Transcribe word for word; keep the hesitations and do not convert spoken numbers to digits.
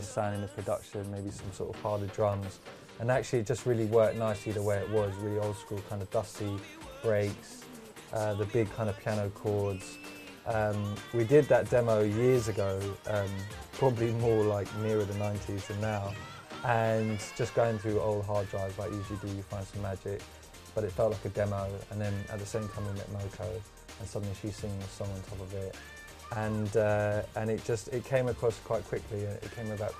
Sound in the production, maybe some sort of harder drums, and actually it just really worked nicely the way it was, really old school, kind of dusty breaks, uh, the big kind of piano chords. Um, we did that demo years ago, um, probably more like nearer the nineties than now, and just going through old hard drives like you usually do, you find some magic, but it felt like a demo. And then at the same time we met Moko, and suddenly she's singing a song on top of it, and uh, and it just it came across quite quickly. It came about